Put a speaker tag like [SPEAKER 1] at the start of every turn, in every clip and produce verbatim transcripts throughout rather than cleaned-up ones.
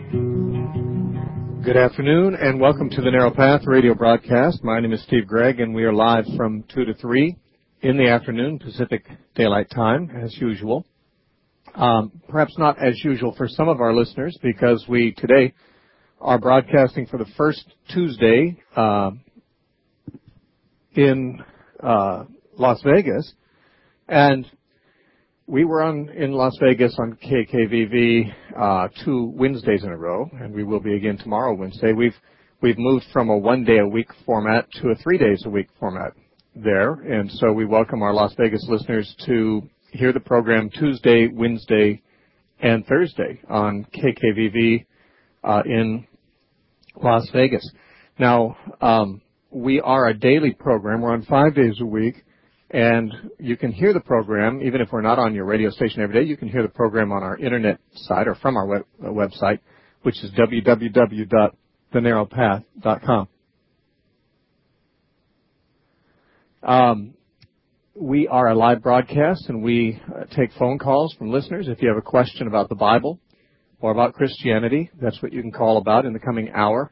[SPEAKER 1] Good afternoon, and welcome to the Narrow Path radio broadcast. My name is Steve Gregg, and we are live from two to three in the afternoon, Pacific Daylight Time, as usual. Um, perhaps not as usual for some of our listeners, because we today are broadcasting for the first Tuesday uh, in uh, Las Vegas, and we were on in Las Vegas on K K V V uh, two Wednesdays in a row, and we will be again tomorrow Wednesday. We've we've moved from a one-day-a-week format to a three-days-a-week format there, and so we welcome our Las Vegas listeners to hear the program Tuesday, Wednesday, and Thursday on K K V V uh, in Las Vegas. Now, um, we are a daily program. We're on five days a week. And you can hear the program, even if we're not on your radio station every day, you can hear the program on our internet site or from our web, uh, website, which is w w w dot the narrow path dot com. Um, we are a live broadcast, and we uh, take phone calls from listeners. If you have a question about the Bible or about Christianity, that's what you can call about in the coming hour.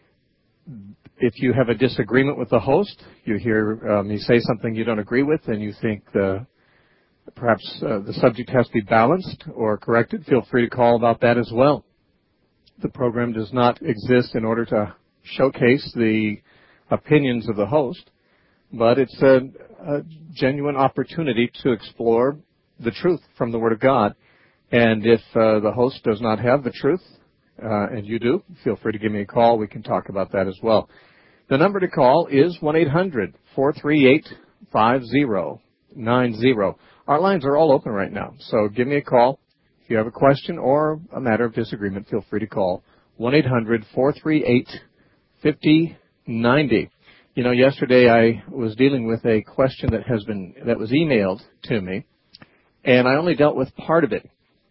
[SPEAKER 1] If you have a disagreement with the host, you hear um, me say something you don't agree with, and you think the, perhaps uh, the subject has to be balanced or corrected, feel free to call about that as well. The program does not exist in order to showcase the opinions of the host, but it's a, a genuine opportunity to explore the truth from the Word of God. And if uh, the host does not have the truth, uh, and you do, feel free to give me a call. We can talk about that as well. The number to call is one eight hundred four three eight five zero nine zero. Our lines are all open right now, so give me a call. If you have a question or a matter of disagreement, feel free to call one eight hundred four three eight five zero nine zero. You know, yesterday I was dealing with a question that has been that was emailed to me, and I only dealt with part of it.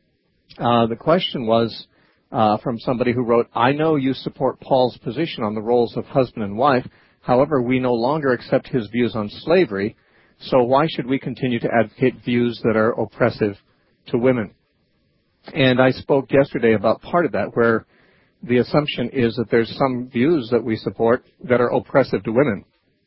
[SPEAKER 1] Uh, the question was Uh, from somebody who wrote, I know you support Paul's position on the roles of husband and wife. However, we no longer accept his views on slavery, so why should we continue to advocate views that are oppressive to women? And I spoke yesterday about part of that, where the assumption is that there's some views that we support that are oppressive to women.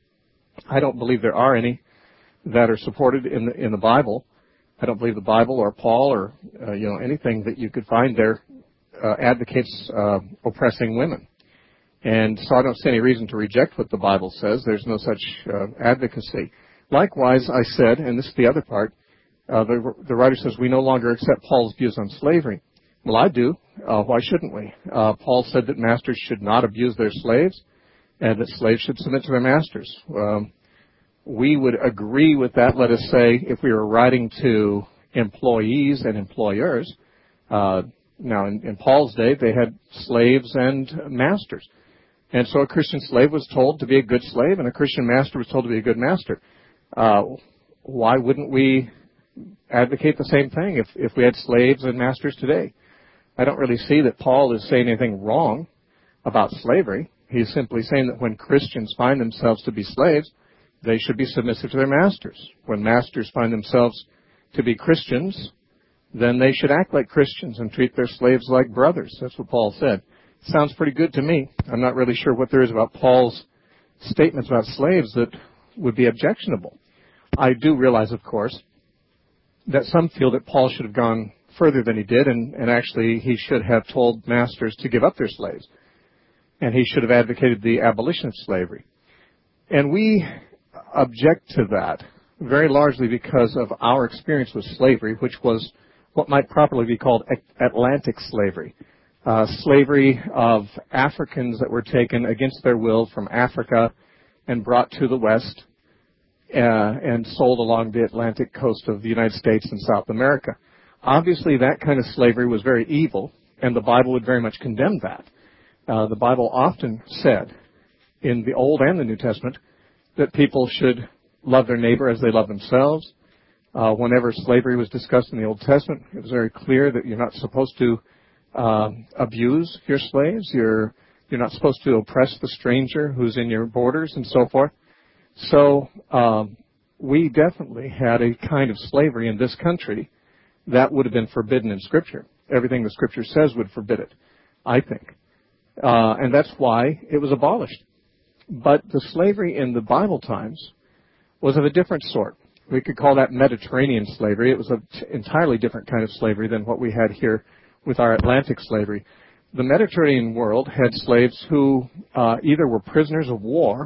[SPEAKER 1] I don't believe there are any that are supported in the, in the Bible. I don't believe the Bible or Paul or uh, you know anything that you could find there Uh, advocates uh, oppressing women. And so I don't see any reason to reject what the Bible says. There's no such uh, advocacy. Likewise, I said, and this is the other part, uh, the, the writer says we no longer accept Paul's views on slavery. Well, I do. Uh, why shouldn't we? Uh, Paul said that masters should not abuse their slaves and that slaves should submit to their masters. Um, we would agree with that, let us say, if we were writing to employees and employers. Uh, Now, in, in Paul's day, they had slaves and masters. And so a Christian slave was told to be a good slave, and a Christian master was told to be a good master. Uh, why wouldn't we advocate the same thing if, if we had slaves and masters today? I don't really see that Paul is saying anything wrong about slavery. He's simply saying that when Christians find themselves to be slaves, they should be submissive to their masters. When masters find themselves to be Christians, then they should act like Christians and treat their slaves like brothers. That's what Paul said. Sounds pretty good to me. I'm not really sure what there is about Paul's statements about slaves that would be objectionable. I do realize, of course, that some feel that Paul should have gone further than he did, and, and actually he should have told masters to give up their slaves. And he should have advocated the abolition of slavery. And we object to that very largely because of our experience with slavery, which was what might properly be called Atlantic slavery, uh, slavery of Africans that were taken against their will from Africa and brought to the West uh, and sold along the Atlantic coast of the United States and South America. Obviously, that kind of slavery was very evil, and the Bible would very much condemn that. Uh, the Bible often said, in the Old and the New Testament, that people should love their neighbor as they love themselves. Uh, whenever slavery was discussed in the Old Testament, it was very clear that you're not supposed to uh, abuse your slaves. You're you're not supposed to oppress the stranger who's in your borders and so forth. So um, we definitely had a kind of slavery in this country that would have been forbidden in Scripture. Everything the Scripture says would forbid it. I think. Uh, and that's why it was abolished. But the slavery in the Bible times was of a different sort. We could call that Mediterranean slavery. It was an t- entirely different kind of slavery than what we had here with our Atlantic slavery. The Mediterranean world had slaves who uh, either were prisoners of war,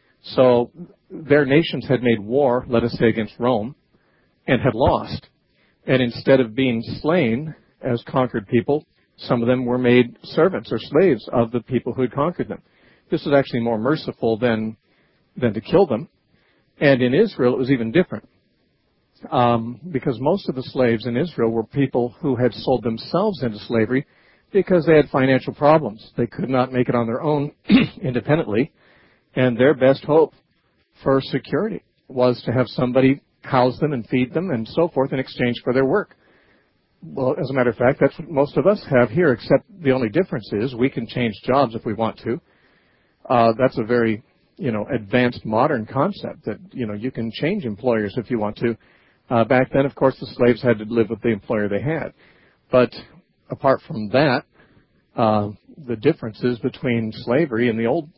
[SPEAKER 1] so their nations had made war, let us say, against Rome, and had lost. And instead of being slain as conquered people, some of them were made servants or slaves of the people who had conquered them. This was actually more merciful than than to kill them. And in Israel, it was even different. Um, because most of the slaves in Israel were people who had sold themselves into slavery because they had financial problems. They could not make it on their own independently. And their best hope for security was to have somebody house them and feed them and so forth in exchange for their work. Well, as a matter of fact, that's what most of us have here, except the only difference is we can change jobs if we want to. Uh, that's a very, you know, advanced modern concept that, you know, you can change employers if you want to. Uh, back then, of course, the slaves had to live with the employer they had. But apart from that, uh, the differences between slavery in the old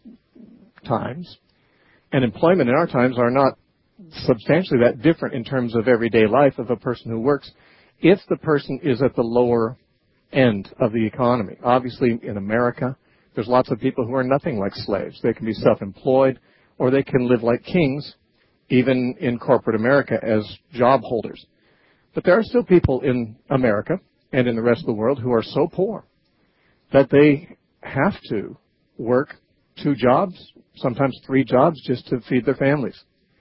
[SPEAKER 1] times and employment in our times are not substantially that different in terms of everyday life of a person who works if the person is at the lower end of the economy. Obviously, in America, there's lots of people who are nothing like slaves. They can be self-employed, or they can live like kings, even in corporate America as job holders. But there are still people in America and in the rest of the world who are so poor that they have to work two jobs, sometimes three jobs, just to feed their families.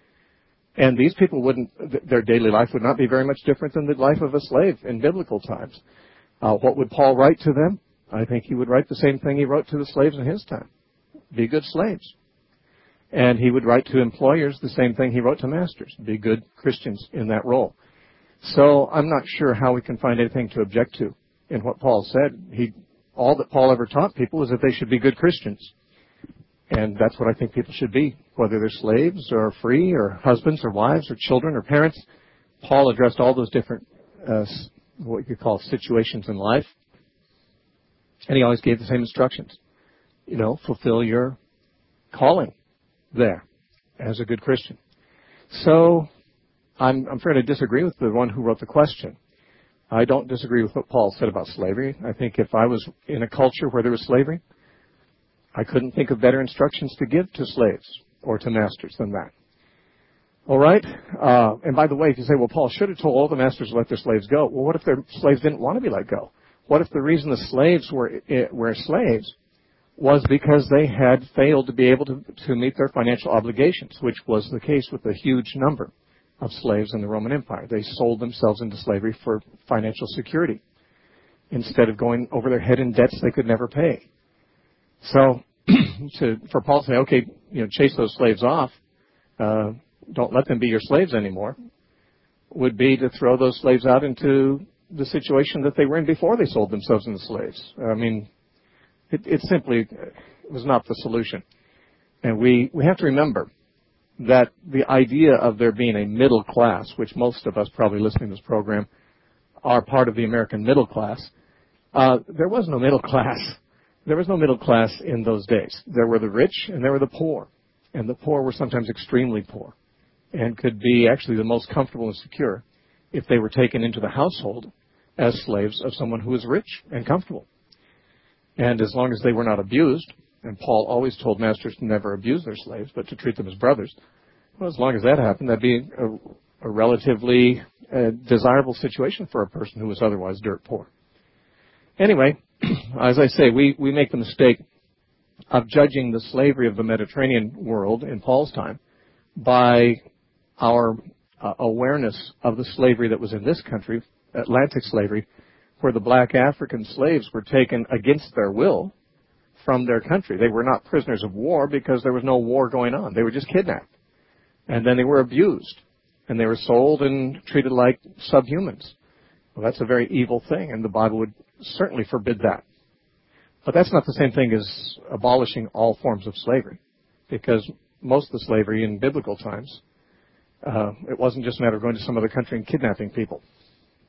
[SPEAKER 1] And these people wouldn't, their daily life would not be very much different than the life of a slave in biblical times. Uh, what would Paul write to them? I think he would write the same thing he wrote to the slaves in his time. Be good slaves. And he would write to employers the same thing he wrote to masters. Be good Christians in that role. So I'm not sure how we can find anything to object to in what Paul said. He, all that Paul ever taught people was that they should be good Christians. And that's what I think people should be, whether they're slaves or free or husbands or wives or children or parents. Paul addressed all those different, uh, what you could call situations in life. And he always gave the same instructions. You know, fulfill your calling there as a good Christian. So I'm, I'm afraid to disagree with the one who wrote the question. I don't disagree with what Paul said about slavery. I think if I was in a culture where there was slavery, I couldn't think of better instructions to give to slaves or to masters than that. All right? Uh, and by the way, if you say, well, Paul should have told all the masters to let their slaves go. Well, what if their slaves didn't want to be let go? What if the reason the slaves were, were slaves was because they had failed to be able to, to meet their financial obligations, which was the case with a huge number of slaves in the Roman Empire. They sold themselves into slavery for financial security instead of going over their head in debts they could never pay. So to, for Paul to say, okay, you know, chase those slaves off, uh, don't let them be your slaves anymore, would be to throw those slaves out into the situation that they were in before they sold themselves into slaves. I mean, it, it simply was not the solution. And we, we have to remember that the idea of there being a middle class, which most of us probably listening to this program are part of the American middle class, uh, there was no middle class. There was no middle class in those days. There were the rich and there were the poor. And the poor were sometimes extremely poor and could be actually the most comfortable and secure if they were taken into the household as slaves of someone who was rich and comfortable. And as long as they were not abused, and Paul always told masters to never abuse their slaves, but to treat them as brothers, well, as long as that happened, that'd be a, a relatively uh, desirable situation for a person who was otherwise dirt poor. Anyway, as I say, we, we make the mistake of judging the slavery of the Mediterranean world in Paul's time by our uh, awareness of the slavery that was in this country, Atlantic slavery, where the black African slaves were taken against their will from their country. They were not prisoners of war because there was no war going on. They were just kidnapped. And then they were abused. And they were sold and treated like subhumans. Well, that's a very evil thing, and the Bible would certainly forbid that. But that's not the same thing as abolishing all forms of slavery, because most of the slavery in biblical times, uh, it wasn't just a matter of going to some other country and kidnapping people.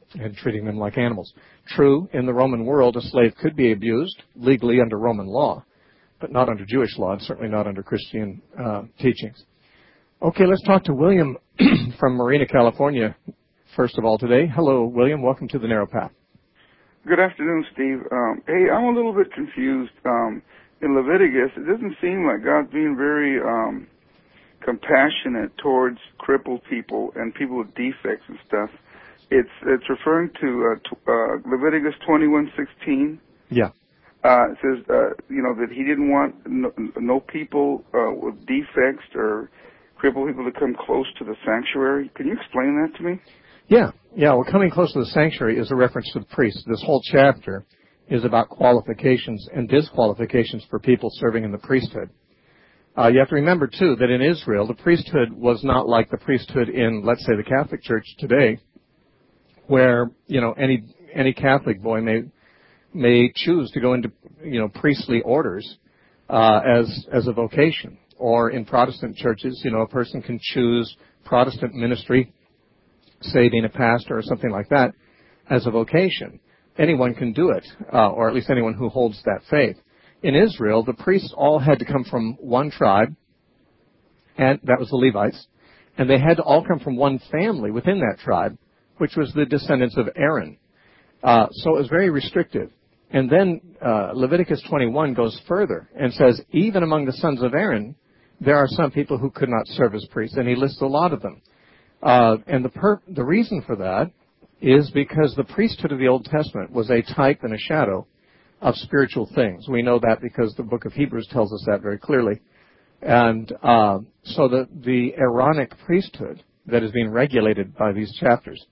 [SPEAKER 1] and treating them like animals. True, in the Roman world, a slave could be abused legally under Roman law, but not under Jewish law, and certainly not under Christian uh, teachings. Okay, let's talk to William from Marina, California, first of all today. Hello, William. Welcome to the Narrow Path.
[SPEAKER 2] Good afternoon, Steve. Um, hey, I'm a little bit confused. Um, in Leviticus, it doesn't seem like God's being very um, compassionate towards crippled people and people with defects and stuff. It's it's referring to uh, t- uh, Leviticus twenty-one sixteen.
[SPEAKER 1] Yeah.
[SPEAKER 2] Uh, it says, uh, you know, that he didn't want no, no people uh, with defects or crippled people to come close to the sanctuary. Can you explain that to me?
[SPEAKER 1] Yeah. Yeah, well, coming close to the sanctuary is a reference to the priest. This whole chapter is about qualifications and disqualifications for people serving in the priesthood. Uh, you have to remember, too, that in Israel, the priesthood was not like the priesthood in, let's say, the Catholic Church today, where, you know, any any Catholic boy may may choose to go into, you know, priestly orders uh, as as a vocation. Or in Protestant churches, you know, a person can choose Protestant ministry, say being a pastor or something like that, as a vocation. Anyone can do it, uh, or at least anyone who holds that faith. In Israel, the priests all had to come from one tribe, and that was the Levites, and they had to all come from one family within that tribe, which was the descendants of Aaron. Uh, so it was very restrictive. And then uh, Leviticus twenty-one goes further and says, even among the sons of Aaron, there are some people who could not serve as priests, and he lists a lot of them. Uh, and the per- the reason for that is because the priesthood of the Old Testament was a type and a shadow of spiritual things. We know that because the book of Hebrews tells us that very clearly. And uh, so the, the Aaronic priesthood that is being regulated by these chapters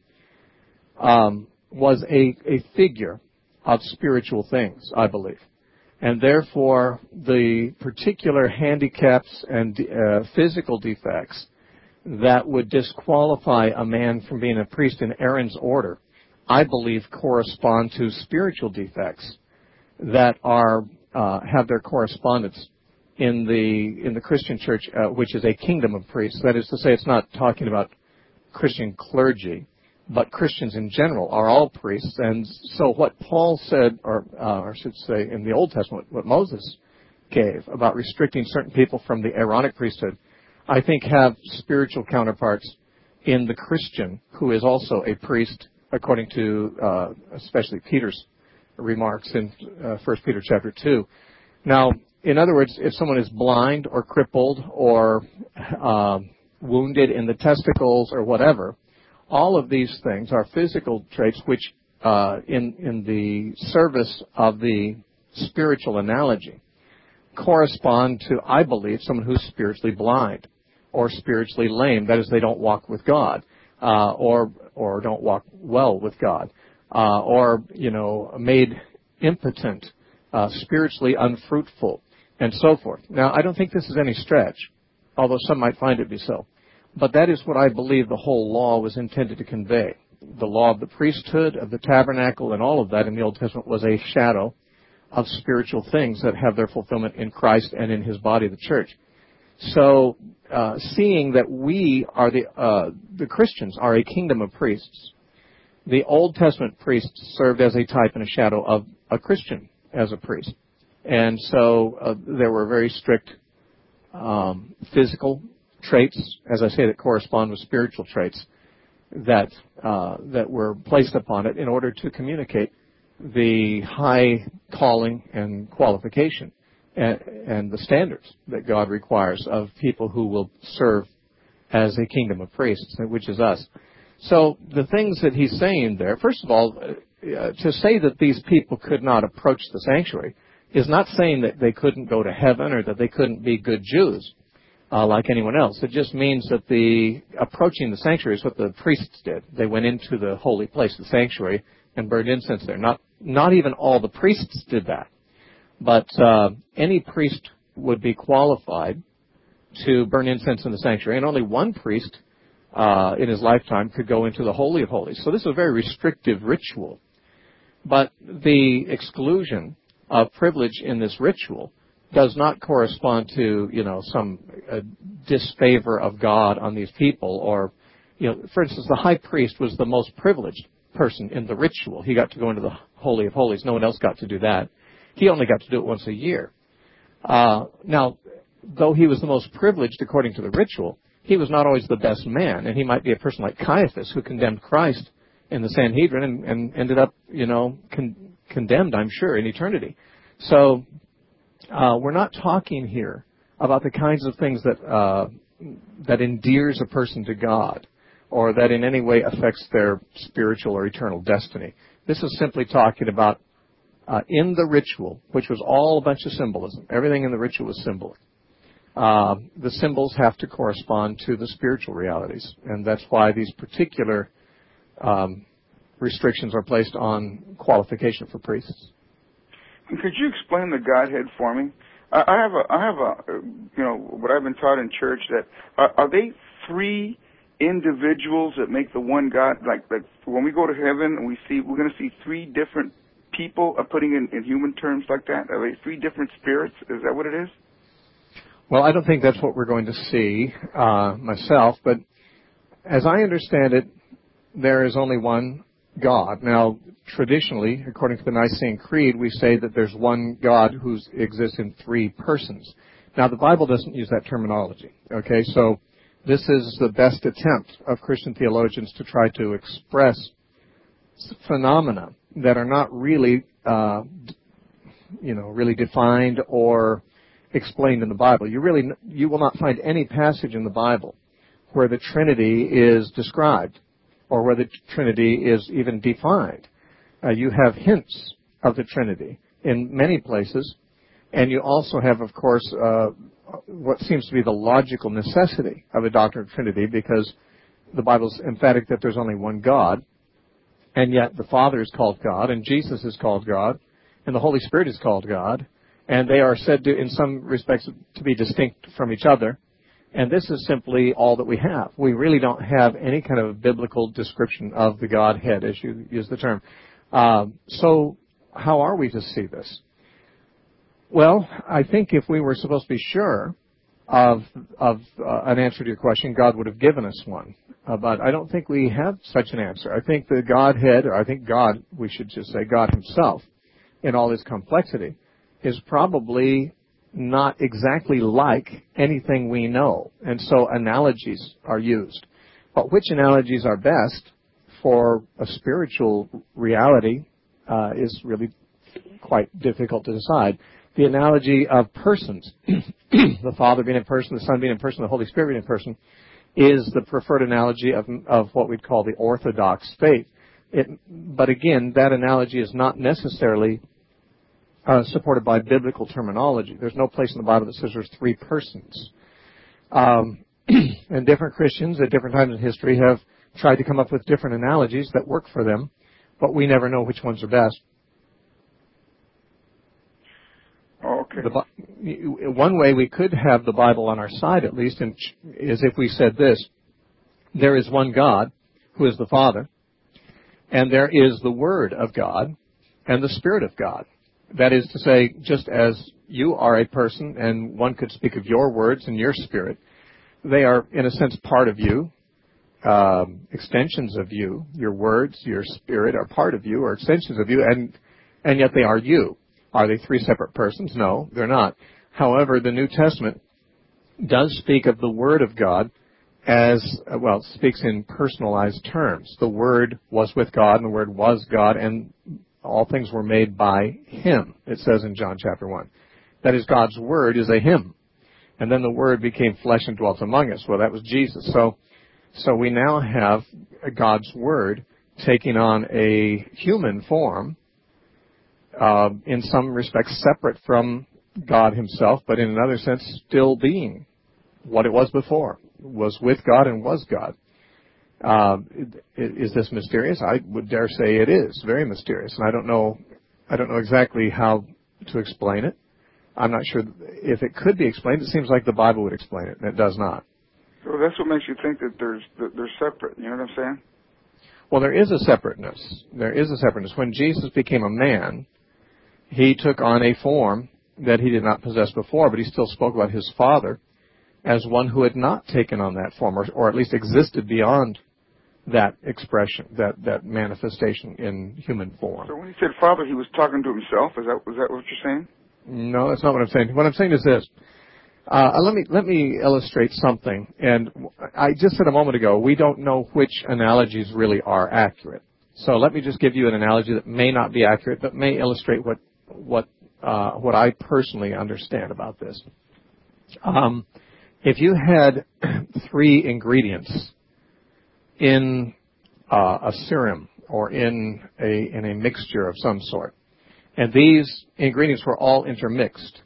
[SPEAKER 1] um, was a, a figure of spiritual things, I believe. And therefore, the particular handicaps and uh, physical defects that would disqualify a man from being a priest in Aaron's order, I believe correspond to spiritual defects that are uh, have their correspondence in the in the Christian church, uh, which is a kingdom of priests. That is to say, it's not talking about Christian clergy, but Christians in general are all priests. And so what Paul said, or, uh, or I should say in the Old Testament, what Moses gave about restricting certain people from the Aaronic priesthood, I think have spiritual counterparts in the Christian, who is also a priest, according to uh, especially Peter's remarks in uh, First Peter chapter two. Now, in other words, if someone is blind or crippled or uh, wounded in the testicles or whatever, all of these things are physical traits which, uh, in in the service of the spiritual analogy, correspond to, I believe, someone who's spiritually blind or spiritually lame. That is, they don't walk with God, uh, or or don't walk well with God, uh, or you know, made impotent, uh, spiritually unfruitful, and so forth. Now, I don't think this is any stretch, although some might find it be so. But that is what I believe the whole law was intended to convey. The law of the priesthood, of the tabernacle, and all of that in the Old Testament was a shadow of spiritual things that have their fulfillment in Christ and in his body, the church. So, uh, seeing that we are the, uh, the Christians are a kingdom of priests, the Old Testament priests served as a type and a shadow of a Christian as a priest. And so uh, there were very strict um, physical traits, as I say, that correspond with spiritual traits that uh, that were placed upon it in order to communicate the high calling and qualification and, and the standards that God requires of people who will serve as a kingdom of priests, which is us. So the things that he's saying there, first of all, uh, to say that these people could not approach the sanctuary is not saying that they couldn't go to heaven or that they couldn't be good Jews uh, like anyone else. It just means that the approaching the sanctuary is what the priests did. They went into the holy place, the sanctuary, and burned incense there. Not not even all the priests did that, but uh, any priest would be qualified to burn incense in the sanctuary, and only one priest uh, in his lifetime could go into the Holy of Holies. So this is a very restrictive ritual. But the exclusion of privilege in this ritual does not correspond to, you know, some uh, disfavor of God on these people, or, you know, for instance, the high priest was the most privileged person in the ritual. He got to go into the Holy of Holies. No one else got to do that. He only got to do it once a year. Uh, now, though he was the most privileged according to the ritual, he was not always the best man, and he might be a person like Caiaphas who condemned Christ in the Sanhedrin and, and ended up, you know, con- condemned, I'm sure, in eternity. So uh, we're not talking here about the kinds of things that uh, that endears a person to God or that in any way affects their spiritual or eternal destiny. This is simply talking about uh, in the ritual, which was all a bunch of symbolism. Everything in the ritual was symbolic. Uh, the symbols have to correspond to the spiritual realities, and that's why these particular um, restrictions are placed on qualification for priests.
[SPEAKER 2] Could you explain the Godhead for me? I, I have a, I have a, you know, what I've been taught in church that are, are they three individuals that make the one God? Like, like when we go to heaven and we see, we're going to see three different people. Uh, putting in, in human terms like that, are they three different spirits? Is that what it is?
[SPEAKER 1] Well, I don't think that's what we're going to see uh, myself, but as I understand it, there is only one God. Now, traditionally, according to the Nicene Creed, we say that there's one God who exists in three persons. Now, the Bible doesn't use that terminology, okay? So this is the best attempt of Christian theologians to try to express phenomena that are not really, uh, you know, really defined or explained in the Bible. You really, you will not find any passage in the Bible where the Trinity is described or where the Trinity is even defined. Uh, you have hints of the Trinity in many places, and you also have, of course, uh, what seems to be the logical necessity of the doctrine of Trinity, because the Bible is emphatic that there's only one God, and yet the Father is called God, and Jesus is called God, and the Holy Spirit is called God, and they are said to, in some respects, to be distinct from each other. And this is simply all that we have. We really don't have any kind of biblical description of the Godhead, as you use the term. Um, so how are we to see this? Well, I think if we were supposed to be sure of of uh, an answer to your question, God would have given us one. Uh, but I don't think we have such an answer. I think the Godhead, or I think God, we should just say God himself, in all his complexity, is probably not exactly like anything we know. And so analogies are used. But which analogies are best for a spiritual reality uh, is really quite difficult to decide. The analogy of persons, the Father being in person, the Son being in person, the Holy Spirit being in person, is the preferred analogy of, of what we'd call the Orthodox faith. It, but again, that analogy is not necessarily Uh, supported by biblical terminology. There's no place in the Bible that says there's three persons. Um, and different Christians at different times in history have tried to come up with different analogies that work for them, but we never know which ones are best.
[SPEAKER 2] Okay.
[SPEAKER 1] The, one way we could have the Bible on our side, at least, is if we said this: there is one God, who is the Father, and there is the Word of God and the Spirit of God. That is to say, just as you are a person and one could speak of your words and your spirit, they are, in a sense, part of you, um, extensions of you. Your words, your spirit are part of you, or extensions of you, and and yet they are you. Are they three separate persons? No, they're not. However, the New Testament does speak of the Word of God as, well, speaks in personalized terms. The Word was with God, and the Word was God, and all things were made by him, it says in John chapter one. That is, God's Word is a him. And then the Word became flesh and dwelt among us. Well, that was Jesus. So so we now have God's Word taking on a human form, uh, in some respects separate from God himself, but in another sense still being what it was before, was with God and was God. Uh, is this mysterious? I would dare say it is very mysterious, and I don't know. I don't know exactly how to explain it. I'm not sure if it could be explained. It seems like the Bible would explain it, and it does not.
[SPEAKER 2] So that's what makes you think that there's that they're separate. You know what I'm saying?
[SPEAKER 1] Well, there is a separateness. There is a separateness. When Jesus became a man, he took on a form that he did not possess before, but he still spoke about his Father as one who had not taken on that form, or, or at least existed beyond that expression, that, that manifestation in human form.
[SPEAKER 2] So when he said Father, he was talking to himself. Is that, was that what you're saying?
[SPEAKER 1] No, that's not what I'm saying. What I'm saying is this. Uh, let me let me illustrate something. And I just said a moment ago, we don't know which analogies really are accurate. So let me just give you an analogy that may not be accurate, but may illustrate what what uh, what I personally understand about this. Um, if you had three ingredients in uh, a serum or in a in a mixture of some sort, and these ingredients were all intermixed,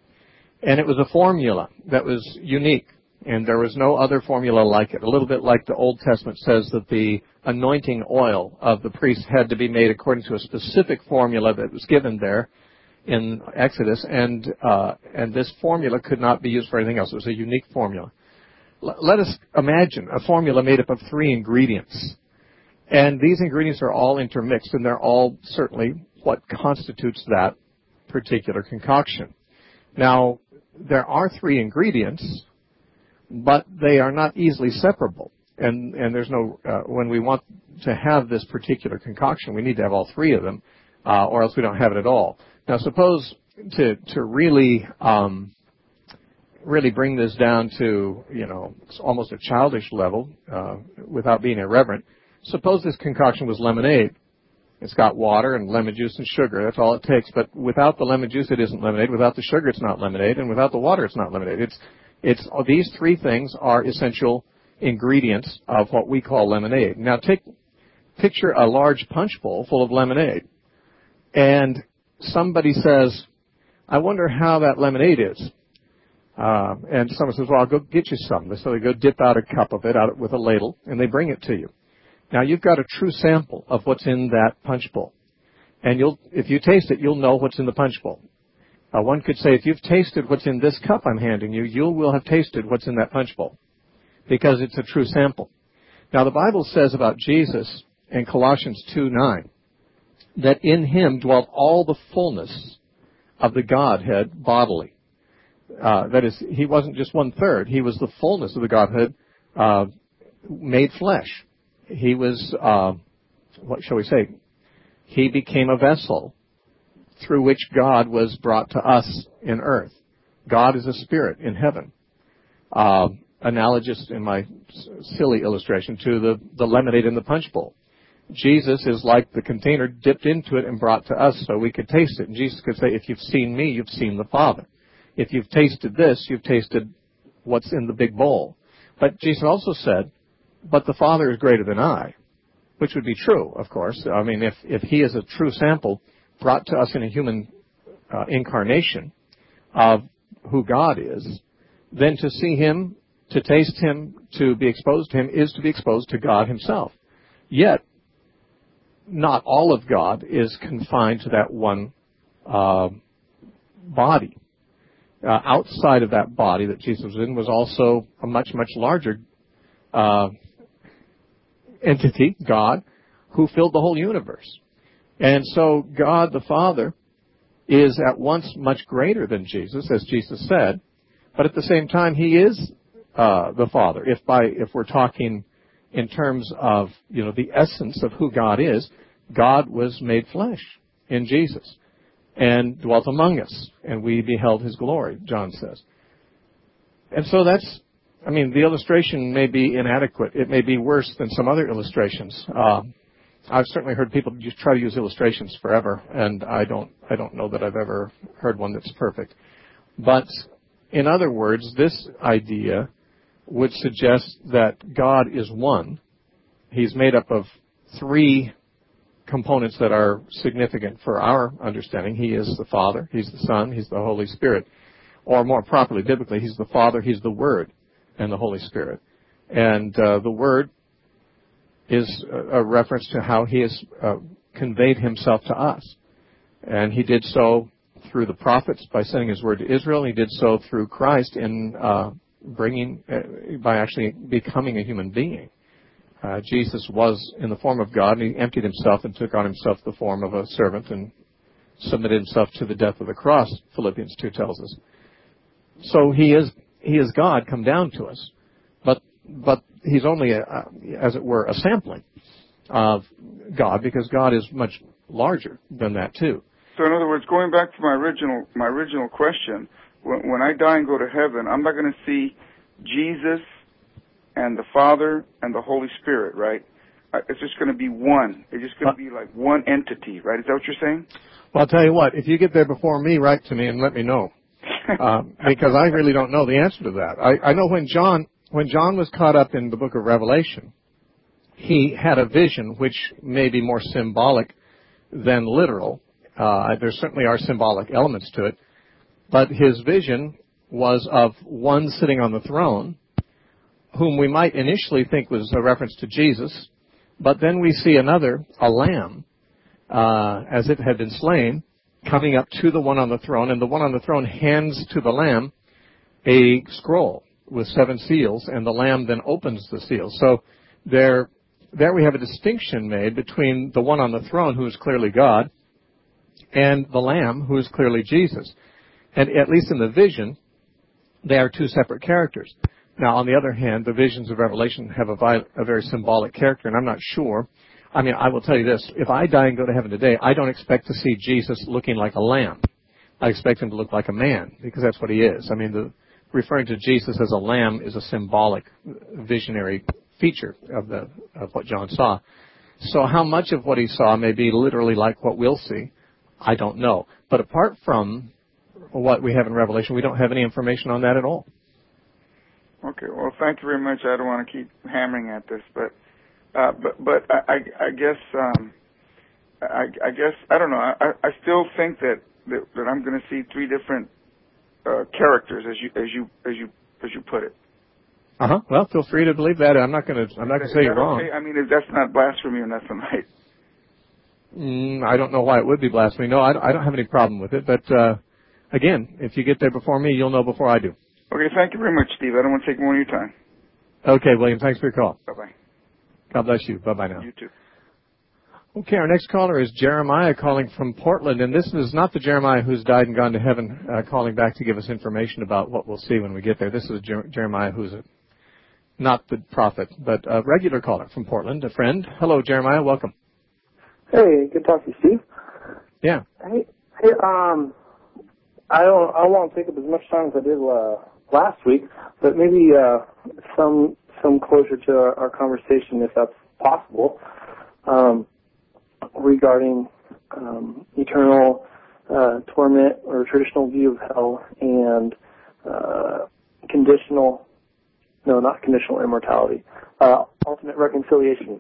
[SPEAKER 1] and it was a formula that was unique, and there was no other formula like it. A little bit like the Old Testament says that the anointing oil of the priest had to be made according to a specific formula that was given there in Exodus, and uh, and this formula could not be used for anything else. It was a unique formula. L- let us imagine a formula made up of three ingredients, and these ingredients are all intermixed, and they're all certainly what constitutes that particular concoction. Now, there are three ingredients, but they are not easily separable. And, and there's no, uh, when we want to have this particular concoction, we need to have all three of them, uh, or else we don't have it at all. Now, suppose to, to really, um, really bring this down to, you know, almost a childish level, uh, without being irreverent, suppose this concoction was lemonade. It's got water and lemon juice and sugar. That's all it takes. But without the lemon juice, it isn't lemonade. Without the sugar, it's not lemonade. And without the water, it's not lemonade. It's, it's, these three things are essential ingredients of what we call lemonade. Now take, picture a large punch bowl full of lemonade. And somebody says, I wonder how that lemonade is. Uh, and someone says, well, I'll go get you some. So they go dip out a cup of it out with a ladle, and they bring it to you. Now, you've got a true sample of what's in that punch bowl. And you'll, if you taste it, you'll know what's in the punch bowl. Uh, one could say, if you've tasted what's in this cup I'm handing you, you will have tasted what's in that punch bowl, because it's a true sample. Now, the Bible says about Jesus in Colossians two nine that in him dwelt all the fullness of the Godhead bodily. Uh, that is, he wasn't just one-third. He was the fullness of the Godhead uh, made flesh. He was, uh, what shall we say, he became a vessel through which God was brought to us in earth. God is a spirit in heaven. Uh, analogous in my silly illustration to the, the lemonade in the punch bowl. Jesus is like the container dipped into it and brought to us so we could taste it. And Jesus could say, if you've seen me, you've seen the Father. If you've tasted this, you've tasted what's in the big bowl. But Jesus also said, but the Father is greater than I, which would be true, of course. I mean, if, if he is a true sample brought to us in a human uh, incarnation of who God is, then to see him, to taste him, to be exposed to him is to be exposed to God himself. Yet, not all of God is confined to that one uh, body. Uh, outside of that body that Jesus was in was also a much, much larger uh, entity, God, who filled the whole universe. And so God the Father is at once much greater than Jesus, as Jesus said, but at the same time he is uh, the Father. If by if we're talking in terms of, you know, the essence of who God is, God was made flesh in Jesus and dwelt among us, and we beheld his glory, John says. And so that's, I mean, the illustration may be inadequate. It may be worse than some other illustrations. Uh, I've certainly heard people just try to use illustrations forever, and I don't, I don't know that I've ever heard one that's perfect. But in other words, this idea would suggest that God is one. He's made up of three components that are significant for our understanding. He is the Father, he's the Son, he's the Holy Spirit. Or more properly, biblically, he's the Father, he's the Word, and the Holy Spirit. And uh, the Word is a, a reference to how he has uh, conveyed himself to us. And he did so through the prophets by sending his word to Israel. He did so through Christ in uh, bringing, uh, by actually becoming a human being. Uh, Jesus was in the form of God, and he emptied himself and took on himself the form of a servant and submitted himself to the death of the cross, Philippians two tells us. So he is he is God come down to us. But but he's only, a, as it were, a sampling of God, because God is much larger than that too.
[SPEAKER 2] So in other words, going back to my original my original question, when, when I die and go to heaven, I'm not going to see Jesus and the Father and the Holy Spirit, right? It's just going to be one. It's just going to be like one entity, right? Is that what you're saying?
[SPEAKER 1] Well, I'll tell you what. If you get there before me, write to me and let me know, um, because I really don't know the answer to that. I, I know when John when John was caught up in the book of Revelation, he had a vision which may be more symbolic than literal. Uh, there certainly are symbolic elements to it, but his vision was of one sitting on the throne, whom we might initially think was a reference to Jesus, but then we see another, a lamb, uh, as it had been slain, coming up to the one on the throne, and the one on the throne hands to the lamb a scroll with seven seals, and the lamb then opens the seals. So there, there we have a distinction made between the one on the throne, who is clearly God, and the lamb, who is clearly Jesus. And at least in the vision, they are two separate characters. Now, on the other hand, the visions of Revelation have a, vi- a very symbolic character, and I'm not sure. I mean, I will tell you this. If I die and go to heaven today, I don't expect to see Jesus looking like a lamb. I expect him to look like a man, because that's what he is. I mean, the, referring to Jesus as a lamb is a symbolic, visionary feature of, the, of what John saw. So how much of what he saw may be literally like what we'll see, I don't know. But apart from what we have in Revelation, we don't have any information on that at all.
[SPEAKER 2] Okay, well, thank you very much. I don't want to keep hammering at this, but uh, but but I, I, I guess um, I, I guess I don't know. I, I still think that, that, that I'm going to see three different uh, characters, as you as you as you as you put it.
[SPEAKER 1] Uh huh. Well, feel free to believe that. I'm not going to. I'm not going to say you're wrong.
[SPEAKER 2] Okay? I mean, if that's not blasphemy and that's right.
[SPEAKER 1] Mm, I don't know why it would be blasphemy. No, I don't, I don't have any problem with it. But uh, again, if you get there before me, you'll know before I do.
[SPEAKER 2] Okay, thank you very much, Steve. I don't want to take more of your time.
[SPEAKER 1] Okay, William, thanks for your call.
[SPEAKER 2] Bye-bye.
[SPEAKER 1] God bless you. Bye-bye now.
[SPEAKER 2] You too.
[SPEAKER 1] Okay, our next caller is Jeremiah calling from Portland, and this is not the Jeremiah who's died and gone to heaven uh, calling back to give us information about what we'll see when we get there. This is Jer- Jeremiah who's a, not the prophet, but a regular caller from Portland, a friend. Hello, Jeremiah. Welcome.
[SPEAKER 3] Hey, good to talk to you, Steve.
[SPEAKER 1] Yeah.
[SPEAKER 3] Hey, hey, um, I don't, I won't take up as much time as I did uh, last week, but maybe uh, some some closure to our, our conversation, if that's possible, um, regarding um, eternal uh, torment or traditional view of hell and uh, conditional, no, not conditional immortality, uh, ultimate reconciliation.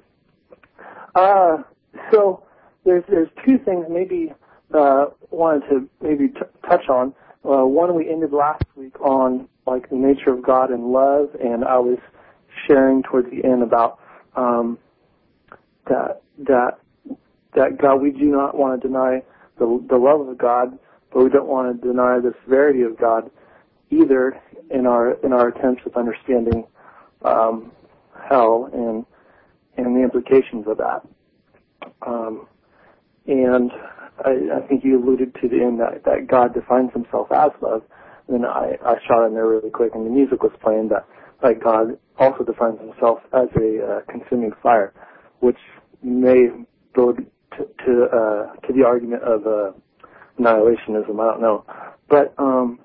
[SPEAKER 3] Uh, so there's there's two things maybe uh, wanted to maybe t- touch on. Uh, one, we ended last week on like the nature of God and love, and I was sharing towards the end about um, that that that God, we do not want to deny the the love of God, but we don't want to deny the severity of God either in our in our attempts of understanding um, hell and and the implications of that. Um, and I, I think you alluded to the end that, that God defines himself as love. And then I, I shot in there really quick, and the music was playing that, that God also defines himself as a uh, consuming fire, which may go to to, uh, to the argument of uh, annihilationism. I don't know, but um,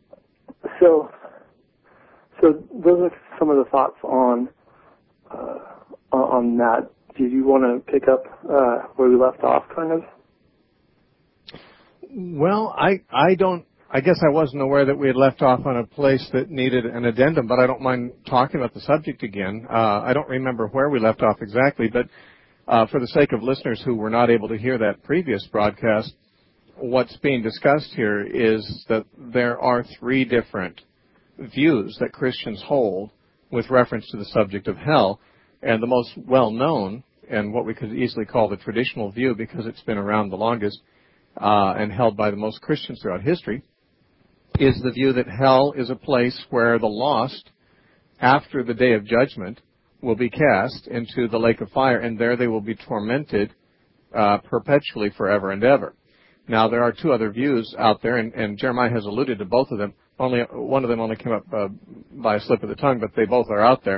[SPEAKER 3] so so those are some of the thoughts on uh, on that. Did you want to pick up uh, where we left off, kind of?
[SPEAKER 1] Well, I I don't. I guess I wasn't aware that we had left off on a place that needed an addendum, but I don't mind talking about the subject again. Uh, I don't remember where we left off exactly, but uh, for the sake of listeners who were not able to hear that previous broadcast, what's being discussed here is that there are three different views that Christians hold with reference to the subject of hell, and the most well-known, and what we could easily call the traditional view because it's been around the longest uh, and held by the most Christians throughout history, is the view that hell is a place where the lost, after the day of judgment, will be cast into the lake of fire, and there they will be tormented uh, perpetually forever and ever. Now, there are two other views out there, and, and Jeremiah has alluded to both of them. Only one of them only came up uh, by a slip of the tongue, but they both are out there.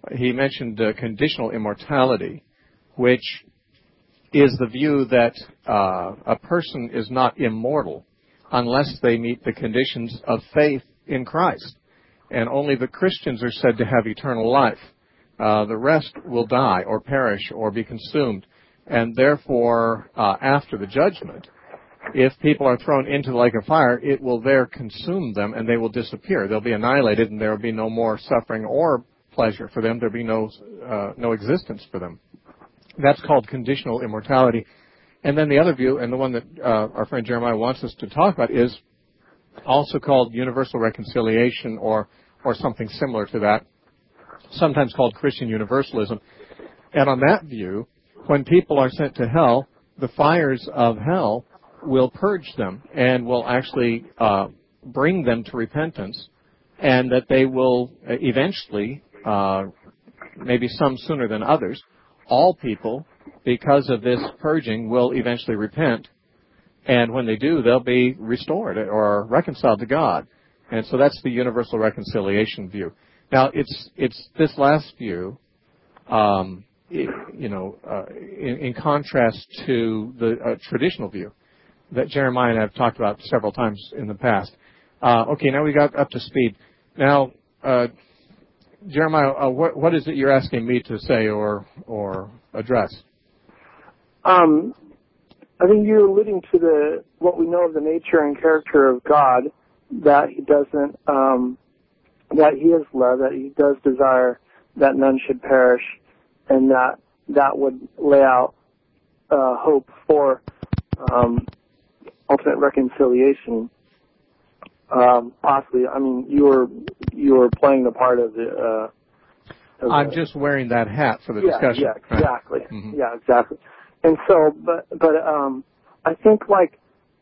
[SPEAKER 1] he mentioned uh, conditional immortality, which is the view that uh, a person is not immortal unless they meet the conditions of faith in Christ. And only the Christians are said to have eternal life. Uh, the rest will die or perish or be consumed. And therefore, uh, after the judgment, if people are thrown into the lake of fire, it will there consume them and they will disappear. They'll be annihilated and there will be no more suffering or pleasure for them. There will be no, uh, no existence for them. That's called conditional immortality. And then the other view, and the one that uh, our friend Jeremiah wants us to talk about, is also called universal reconciliation or, or something similar to that, sometimes called Christian universalism. And on that view, when people are sent to hell, the fires of hell will purge them and will actually uh, bring them to repentance, and that they will eventually, uh, maybe some sooner than others, all people, because of this purging, will eventually repent. And when they do, they'll be restored or reconciled to God. And so that's the universal reconciliation view. Now, it's it's this last view, um, it, you know, uh, in, in contrast to the uh, traditional view that Jeremiah and I have talked about several times in the past. Uh, okay, now we got up to speed. Now, uh, Jeremiah, uh, what, what is it you're asking me to say or or address?
[SPEAKER 3] Um, I think you're alluding to the what we know of the nature and character of God, that He doesn't, um, that He is love, that He does desire that none should perish, and that that would lay out uh, hope for um, ultimate reconciliation. Um, possibly, I mean, you were you were playing the part of the. Uh, of
[SPEAKER 1] I'm
[SPEAKER 3] the,
[SPEAKER 1] just wearing that hat for the
[SPEAKER 3] yeah,
[SPEAKER 1] discussion.
[SPEAKER 3] Yeah, exactly.
[SPEAKER 1] Right? Mm-hmm.
[SPEAKER 3] Yeah, exactly. And so, but but um, I think like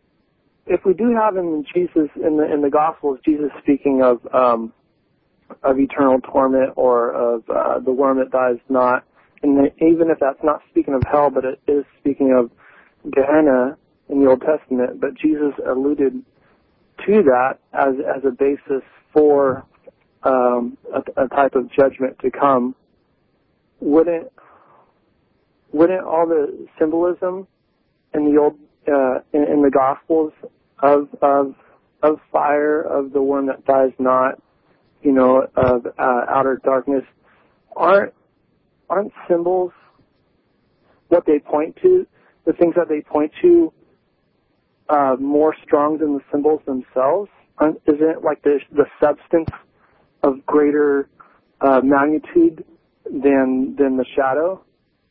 [SPEAKER 3] if we do have in Jesus in the in the Gospels Jesus speaking of um, of eternal torment or of uh, the worm that dies not, and the, even if that's not speaking of hell, but it is speaking of Gehenna in the Old Testament, but Jesus alluded to that as as a basis for um, a, a type of judgment to come. Wouldn't wouldn't all the symbolism in the old uh, in, in the Gospels of of of fire, of the one that dies not, you know, of uh, outer darkness, aren't aren't symbols what they point to? The things that they point to uh, more strong than the symbols themselves? Aren't, isn't it like the the substance of greater uh, magnitude than than the shadow?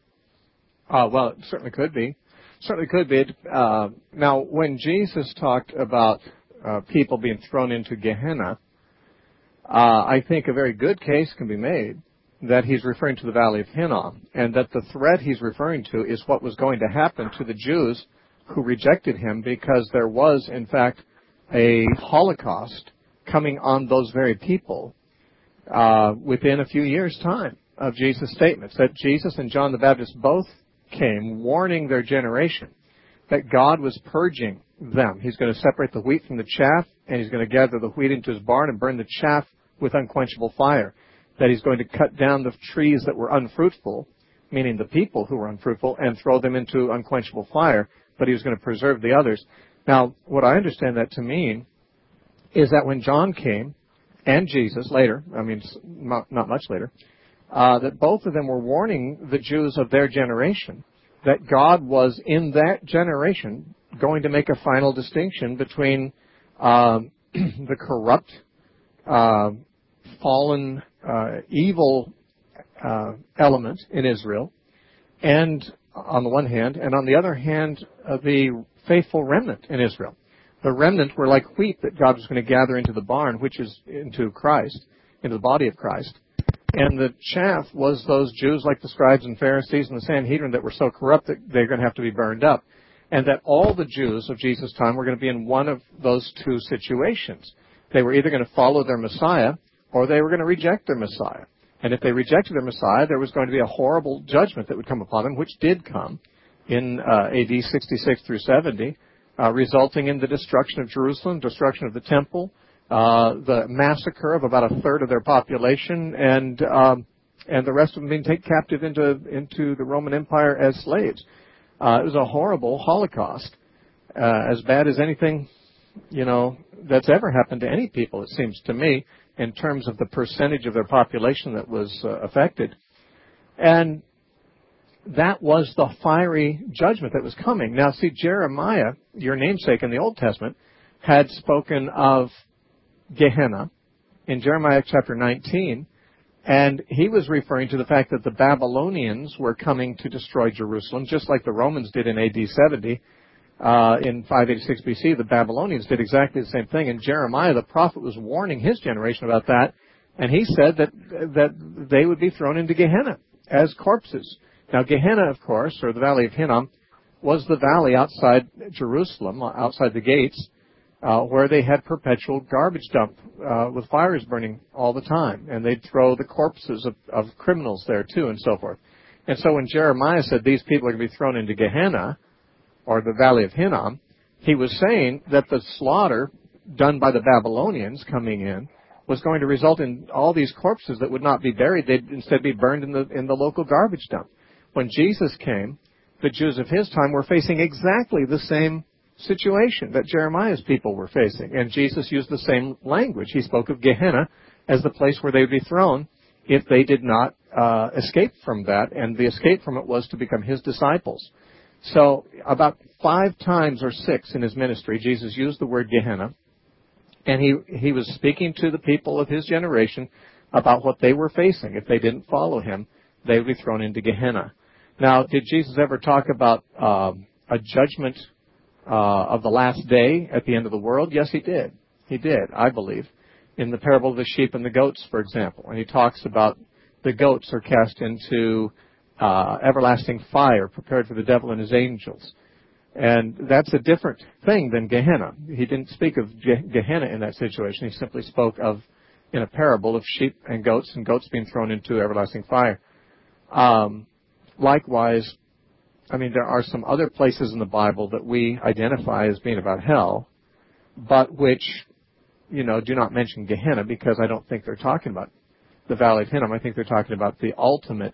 [SPEAKER 1] Uh, well, it certainly could be. Certainly could be. Uh, now, when Jesus talked about uh, people being thrown into Gehenna, uh, I think a very good case can be made that he's referring to the Valley of Hinnom, and that the threat he's referring to is what was going to happen to the Jews who rejected him, because there was, in fact, a Holocaust coming on those very people uh, within a few years' time of Jesus' statements, that Jesus and John the Baptist both came warning their generation that God was purging them. He's going to separate the wheat from the chaff, and he's going to gather the wheat into his barn and burn the chaff with unquenchable fire. That he's going to cut down the trees that were unfruitful, meaning the people who were unfruitful, and throw them into unquenchable fire, but he was going to preserve the others. Now, what I understand that to mean is that when John came, and Jesus later, I mean, not, not much later, Uh, that both of them were warning the Jews of their generation that God was in that generation going to make a final distinction between uh, the corrupt, uh, fallen, uh, evil uh, element in Israel, and on the one hand, and on the other hand, uh, the faithful remnant in Israel. The remnant were like wheat that God was going to gather into the barn, which is into Christ, into the body of Christ. And the chaff was those Jews like the scribes and Pharisees and the Sanhedrin that were so corrupt that they're going to have to be burned up. And that all the Jews of Jesus' time were going to be in one of those two situations. They were either going to follow their Messiah or they were going to reject their Messiah. And if they rejected their Messiah, there was going to be a horrible judgment that would come upon them, which did come in uh, A D sixty-six through seventy, uh, resulting in the destruction of Jerusalem, destruction of the temple, Uh, the massacre of about a third of their population, and um, and the rest of them being taken captive into into the Roman Empire as slaves. Uh, it was a horrible Holocaust, uh, as bad as anything, you know, that's ever happened to any people, it seems to me, in terms of the percentage of their population that was uh, affected. And that was the fiery judgment that was coming. Now, see, Jeremiah, your namesake in the Old Testament, had spoken of Gehenna in Jeremiah chapter nineteen, and he was referring to the fact that the Babylonians were coming to destroy Jerusalem, just like the Romans did in A D seventy. Uh, in five eighty-six B C, the Babylonians did exactly the same thing, and Jeremiah, the prophet, was warning his generation about that, and he said that that they would be thrown into Gehenna as corpses. Now, Gehenna, of course, or the Valley of Hinnom, was the valley outside Jerusalem, outside the gates, Uh, where they had perpetual garbage dump uh, with fires burning all the time. And they'd throw the corpses of, of criminals there, too, and so forth. And so when Jeremiah said these people are going to be thrown into Gehenna, or the Valley of Hinnom, he was saying that the slaughter done by the Babylonians coming in was going to result in all these corpses that would not be buried. They'd instead be burned in the, in the local garbage dump. When Jesus came, the Jews of his time were facing exactly the same situation that Jeremiah's people were facing. And Jesus used the same language. He spoke of Gehenna as the place where they would be thrown if they did not uh, escape from that. And the escape from it was to become his disciples. So about five times or six in his ministry, Jesus used the word Gehenna. And he, he was speaking to the people of his generation about what they were facing. If they didn't follow him, they would be thrown into Gehenna. Now, did Jesus ever talk about um, a judgment Uh, of the last day at the end of the world? Yes, he did. He did, I believe. In the parable of the sheep and the goats, for example. And he talks about the goats are cast into uh, everlasting fire, prepared for the devil and his angels. And that's a different thing than Gehenna. He didn't speak of Ge- Gehenna in that situation. He simply spoke of, in a parable, of sheep and goats, and goats being thrown into everlasting fire. Um, likewise, I mean, there are some other places in the Bible that we identify as being about hell, but which, you know, do not mention Gehenna, because I don't think they're talking about the Valley of Hinnom. I think they're talking about the ultimate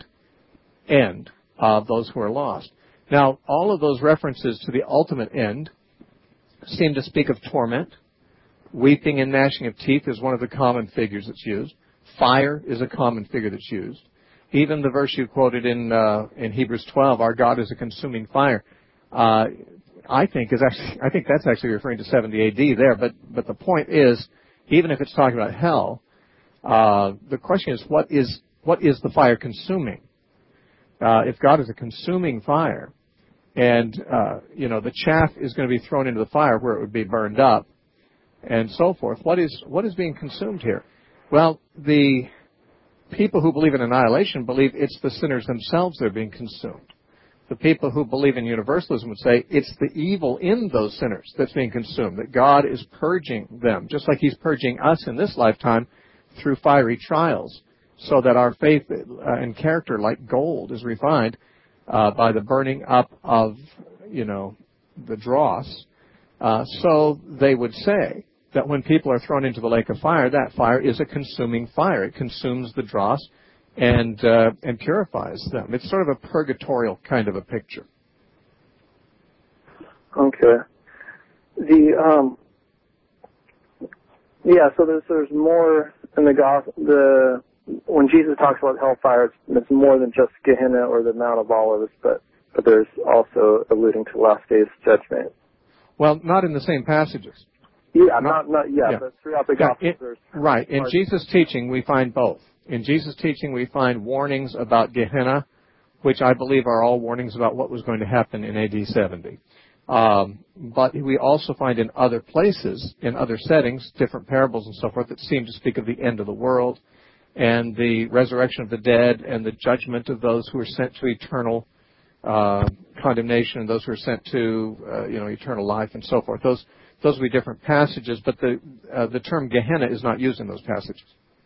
[SPEAKER 1] end of those who are lost. Now, all of those references to the ultimate end seem to speak of torment. Weeping and gnashing of teeth is one of the common figures that's used. Fire is a common figure that's used. Even the verse you quoted in uh, in Hebrews twelve, our God is a consuming fire, uh, I think is actually I think that's actually referring to seventy A D there. But but the point is, even if it's talking about hell, uh, the question is what is what is the fire consuming? Uh, if God is a consuming fire, and uh, you know the chaff is going to be thrown into the fire where it would be burned up, and so forth, what is what is being consumed here? Well, the people who believe in annihilation believe it's the sinners themselves that are being consumed. The people who believe in universalism would say it's the evil in those sinners that's being consumed, that God is purging them, just like he's purging us in this lifetime through fiery trials, so that our faith and character, like gold, is refined uh, by the burning up of, you know, the dross. Uh, so they would say that when people are thrown into the lake of fire, that fire is a consuming fire. It consumes the dross and uh, and purifies them. It's sort of a purgatorial kind of a picture.
[SPEAKER 3] Okay. The um. Yeah. So there's there's more in the gospel. The when Jesus talks about hellfire, it's, it's more than just Gehenna or the Mount of Olives, but but there's also alluding to last day's judgment.
[SPEAKER 1] Well, not in the same passages.
[SPEAKER 3] Yeah, not, not yeah,
[SPEAKER 1] yeah.
[SPEAKER 3] but throughout the
[SPEAKER 1] yeah,
[SPEAKER 3] Gospels.
[SPEAKER 1] it,
[SPEAKER 3] there's
[SPEAKER 1] right. In Jesus' teaching, we find both. In Jesus' teaching, we find warnings about Gehenna, which I believe are all warnings about what was going to happen in A D seventy. Um, but we also find in other places, in other settings, different parables and so forth that seem to speak of the end of the world and the resurrection of the dead and the judgment of those who are sent to eternal uh, condemnation and those who are sent to, uh, you know, eternal life and so forth. Those those will be different passages, but the uh, the term Gehenna is not used in those passages.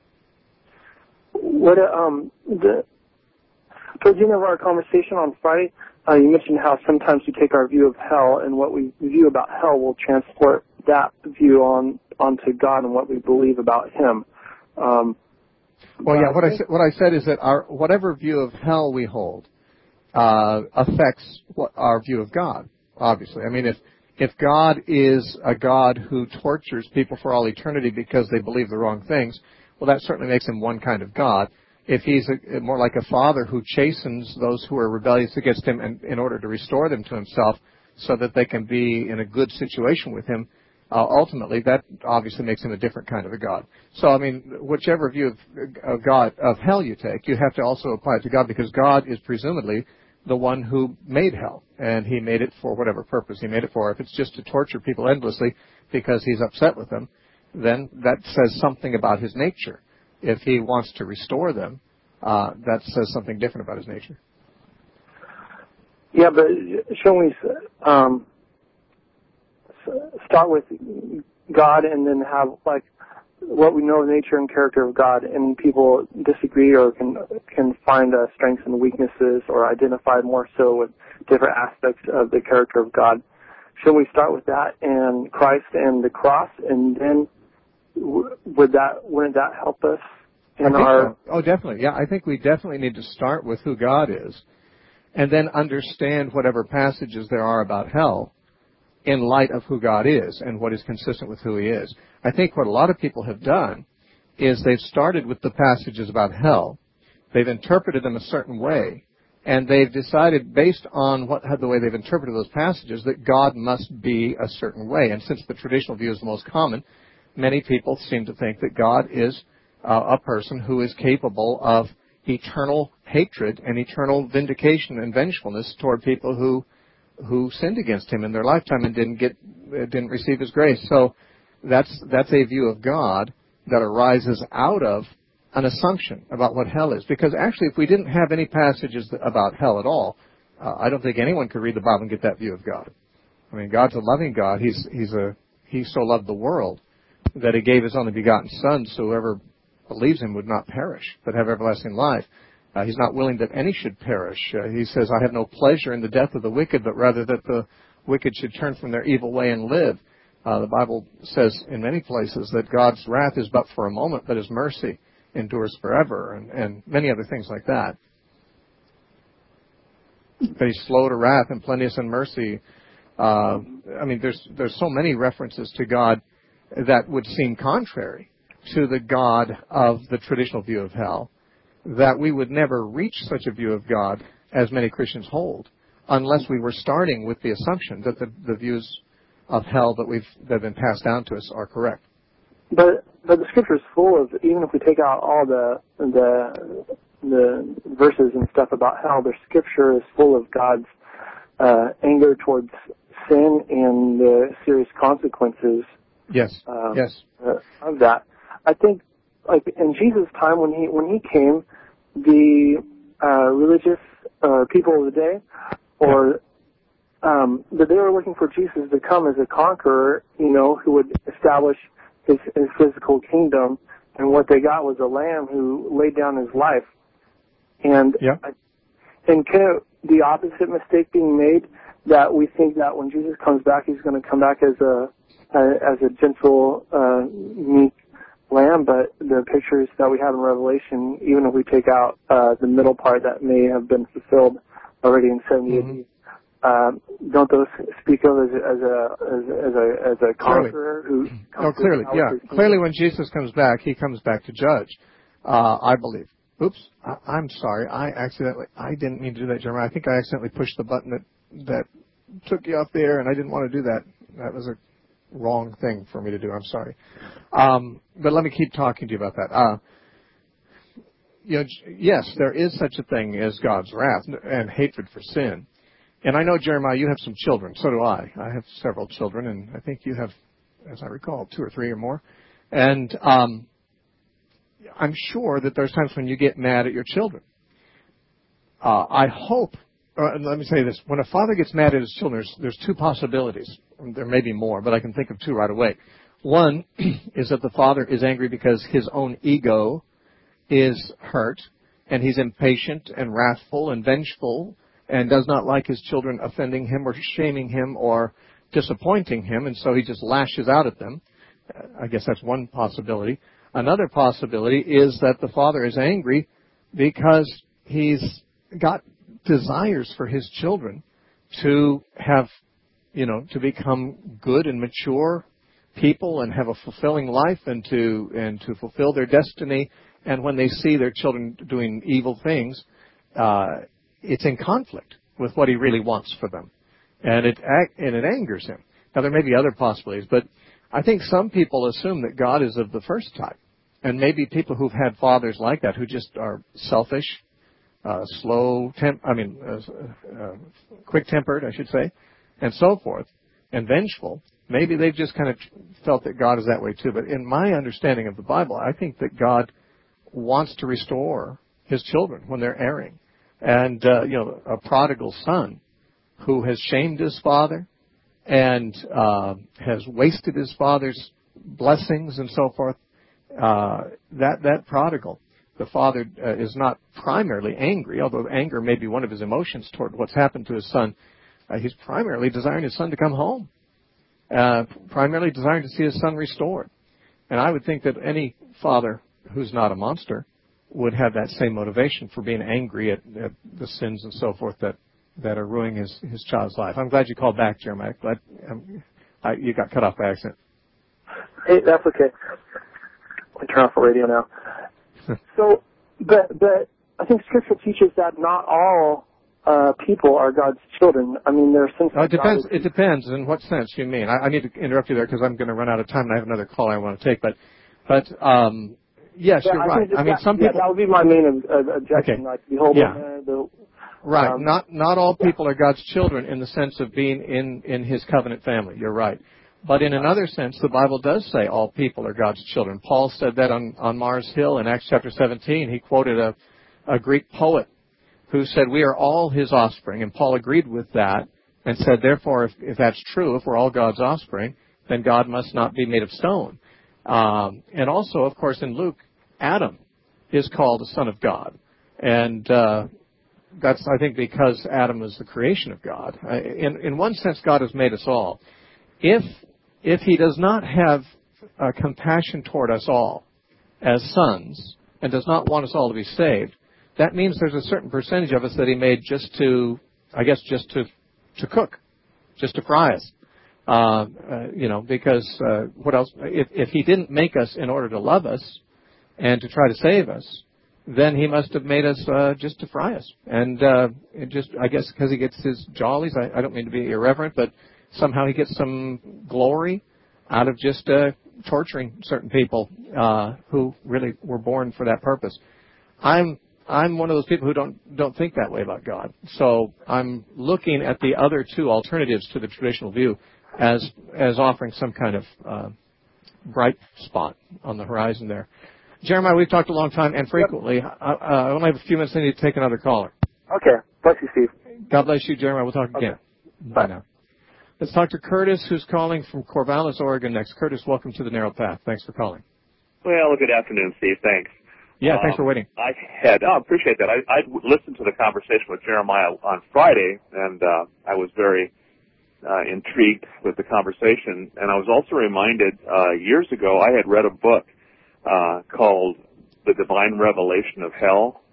[SPEAKER 3] What um the towards the end of our conversation on Friday, uh, you mentioned how sometimes we take our view of hell and what we view about hell will transport that view on onto God and what we believe about Him. Um,
[SPEAKER 1] Well, yeah, what I, what I said is that our whatever view of hell we hold uh, affects what, our view of God, obviously. I mean, if if God is a God who tortures people for all eternity because they believe the wrong things, well, that certainly makes him one kind of God. If he's a, more like a father who chastens those who are rebellious against him in, in order to restore them to himself so that they can be in a good situation with him, Uh, ultimately, that obviously makes him a different kind of a God. So, I mean, whichever view of, of God, of hell you take, you have to also apply it to God, because God is presumably the one who made hell, and he made it for whatever purpose he made it for. If it's just to torture people endlessly because he's upset with them, then that says something about his nature. If he wants to restore them, uh, that says something different about his nature.
[SPEAKER 3] Yeah, but shouldn't we um, start with God and then have, like, what we know of the nature and character of God, and people disagree or can can find uh, strengths and weaknesses or identify more so with different aspects of the character of God? Should we start with that and Christ and the cross, and then would that wouldn't that help us in our?
[SPEAKER 1] So. Oh, definitely. Yeah, I think we definitely need to start with who God is, and then understand whatever passages there are about hell in light of who God is and what is consistent with who he is. I think what a lot of people have done is they've started with the passages about hell. They've interpreted them a certain way, and they've decided based on what the way they've interpreted those passages that God must be a certain way. And since the traditional view is the most common, many people seem to think that God is uh, a person who is capable of eternal hatred and eternal vindication and vengefulness toward people who who sinned against him in their lifetime and didn't get didn't receive his grace. So that's that's a view of God that arises out of an assumption about what hell is. Because actually, if we didn't have any passages about hell at all, uh, I don't think anyone could read the Bible and get that view of God. I mean, God's a loving God. He's he's a he so loved the world that he gave his only begotten Son, so whoever believes him would not perish but have everlasting life. Uh, he's not willing that any should perish. Uh, he says, I have no pleasure in the death of the wicked, but rather that the wicked should turn from their evil way and live. Uh, the Bible says in many places that God's wrath is but for a moment, but his mercy endures forever, and, and many other things like that. That he's slow to wrath and plenteous in mercy. Uh, I mean, there's there's so many references to God that would seem contrary to the God of the traditional view of hell, that we would never reach such a view of God as many Christians hold, unless we were starting with the assumption that the, the views of hell that we've that have been passed down to us are correct.
[SPEAKER 3] But but the Scripture is full of, even if we take out all the the the verses and stuff about hell, the Scripture is full of God's uh, anger towards sin and the serious consequences.
[SPEAKER 1] Yes.
[SPEAKER 3] Um,
[SPEAKER 1] yes.
[SPEAKER 3] Uh, of that, I think. Like in Jesus' time, when he when he came, the uh, religious uh, people of the day, or um, that they were looking for Jesus to come as a conqueror, you know, who would establish his, his physical kingdom, and what they got was a lamb who laid down his life. And
[SPEAKER 1] yeah.
[SPEAKER 3] I, and kind of the opposite mistake being made, that we think that when Jesus comes back, he's going to come back as a as a gentle, uh, meek lamb, but the pictures that we have in Revelation, even if we take out uh, the middle part that may have been fulfilled already in seventy A D, mm-hmm. uh, don't those speak of as, as a as, as a as a conqueror who?
[SPEAKER 1] No, clearly, yeah, clearly. When Jesus comes back, he comes back to judge. Uh, I believe. Oops, I, I'm sorry. I accidentally. I didn't mean to do that, Jeremiah. I think I accidentally pushed the button that that took you off the air, and I didn't want to do that. That was a wrong thing for me to do. I'm sorry. Um, but let me keep talking to you about that. Uh, you know, yes, there is such a thing as God's wrath and hatred for sin. And I know, Jeremiah, you have some children. So do I. I have several children, and I think you have, as I recall, two or three or more. And um, I'm sure that there's times when you get mad at your children. Uh, I hope, uh, let me say this, when a father gets mad at his children, there's, there's two possibilities. There may be more, but I can think of two right away. One is that the father is angry because his own ego is hurt, and he's impatient and wrathful and vengeful and does not like his children offending him or shaming him or disappointing him, and so he just lashes out at them. I guess that's one possibility. Another possibility is that the father is angry because he's got desires for his children to have, you know, to become good and mature people and have a fulfilling life and to and to fulfill their destiny. And when they see their children doing evil things, uh, it's in conflict with what he really wants for them, and it and it angers him. Now there may be other possibilities, but I think some people assume that God is of the first type, and maybe people who've had fathers like that who just are selfish, uh, slow, temp- I mean, uh, uh, quick-tempered, I should say, and so forth, and vengeful. Maybe they've just kind of felt that God is that way too. But in my understanding of the Bible, I think that God wants to restore his children when they're erring. And, uh, you know, a prodigal son who has shamed his father and uh, has wasted his father's blessings and so forth, uh, that, that prodigal, the father uh, is not primarily angry, although anger may be one of his emotions toward what's happened to his son. Uh, he's primarily desiring his son to come home, uh, primarily desiring to see his son restored. And I would think that any father who's not a monster would have that same motivation for being angry at, at the sins and so forth that, that are ruining his, his child's life. I'm glad you called back, Jeremiah. Glad um, I, you got cut off by accident.
[SPEAKER 3] Hey, that's okay. I turn off the radio now. so, but, but I think Scripture teaches that not all uh, people are God's children. I mean, there are sense.
[SPEAKER 1] Oh, it depends. It depends. In what sense you mean? I, I need to interrupt you there because I'm going to run out of time and I have another call I want to take. But, but um, yes,
[SPEAKER 3] yeah,
[SPEAKER 1] you're
[SPEAKER 3] I
[SPEAKER 1] right. I mean,
[SPEAKER 3] that,
[SPEAKER 1] some
[SPEAKER 3] yeah,
[SPEAKER 1] people.
[SPEAKER 3] that would be my main uh, objection.
[SPEAKER 1] Okay.
[SPEAKER 3] Like, behold,
[SPEAKER 1] yeah.
[SPEAKER 3] uh, the
[SPEAKER 1] Right.
[SPEAKER 3] Um,
[SPEAKER 1] not not all people are God's children in the sense of being in, in his covenant family. You're right. But in another sense, the Bible does say all people are God's children. Paul said that on, on Mars Hill in Acts chapter seventeen. He quoted a, a Greek poet who said, we are all his offspring. And Paul agreed with that and said, therefore, if, if that's true, if we're all God's offspring, then God must not be made of stone. Um, and also, of course, in Luke, Adam is called a son of God. And uh That's, I think, because Adam is the creation of God. In, in one sense, God has made us all. If, if he does not have uh, compassion toward us all as sons and does not want us all to be saved, that means there's a certain percentage of us that he made just to, I guess, just to, to cook, just to fry us. Uh, uh, you know, because uh, what else? If, if he didn't make us in order to love us and to try to save us, then he must have made us uh, just to fry us. And uh, it just, I guess, because he gets his jollies, I, I don't mean to be irreverent, but somehow he gets some glory out of just uh, torturing certain people uh, who really were born for that purpose. I'm I'm one of those people who don't don't think that way about God. So I'm looking at the other two alternatives to the traditional view as as offering some kind of uh, bright spot on the horizon there. Jeremiah, we've talked a long time and frequently. Yep. I, I only have a few minutes. I need to take another caller.
[SPEAKER 3] Okay. Bless you, Steve.
[SPEAKER 1] God bless you, Jeremiah. We'll talk again.
[SPEAKER 3] Okay.
[SPEAKER 1] Bye now. Let's talk to Curtis, who's calling from Corvallis, Oregon next. Curtis, welcome to the Narrow Path. Thanks for calling.
[SPEAKER 4] Well, good afternoon, Steve. Thanks.
[SPEAKER 1] Yeah, thanks
[SPEAKER 4] um,
[SPEAKER 1] for waiting.
[SPEAKER 4] I had, oh, I appreciate that. I, I listened to the conversation with Jeremiah on Friday, and uh, I was very uh, intrigued with the conversation. And I was also reminded uh, years ago I had read a book uh, called The Divine Revelation of Hell,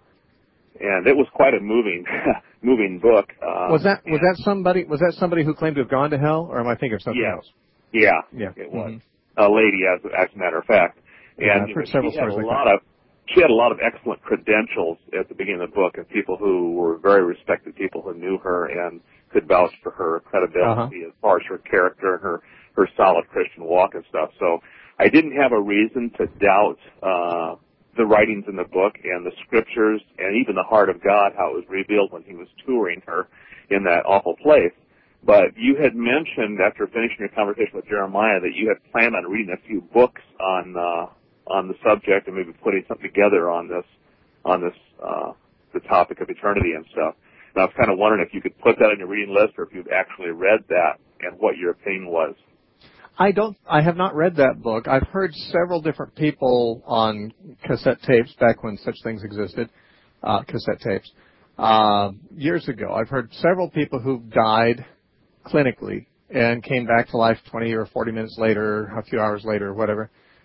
[SPEAKER 4] and it was quite a moving, moving book. Uh,
[SPEAKER 1] was that was that somebody was that somebody who claimed to have gone to hell, or am I thinking of something
[SPEAKER 4] yeah.
[SPEAKER 1] else?
[SPEAKER 4] Yeah,
[SPEAKER 1] yeah,
[SPEAKER 4] it was
[SPEAKER 1] mm-hmm.
[SPEAKER 4] a lady, as as a matter of fact.
[SPEAKER 1] Yeah,
[SPEAKER 4] And
[SPEAKER 1] I've heard
[SPEAKER 4] she
[SPEAKER 1] several
[SPEAKER 4] had
[SPEAKER 1] stories
[SPEAKER 4] a
[SPEAKER 1] like
[SPEAKER 4] lot
[SPEAKER 1] that.
[SPEAKER 4] of she had a lot of excellent credentials at the beginning of the book, and people who were very respected people who knew her and could vouch for her credibility
[SPEAKER 1] uh-huh.
[SPEAKER 4] as far as her character and her her solid Christian walk and stuff. So I didn't have a reason to doubt uh, the writings in the book and the scriptures and even the heart of God, how it was revealed when he was touring her in that awful place. But you had mentioned after finishing your conversation with Jeremiah that you had planned on reading a few books on uh, on the subject and maybe putting something together on this on this uh, the topic of eternity and stuff. And I was kind of wondering if you could put that on your reading list or if you've actually read that and what your opinion was.
[SPEAKER 1] I don't. I have not read that book. I've heard several different people on cassette tapes back when such things existed, uh, cassette tapes, uh, years ago. I've heard several people who died clinically and came back to life twenty or forty minutes later, a few hours later, or whatever,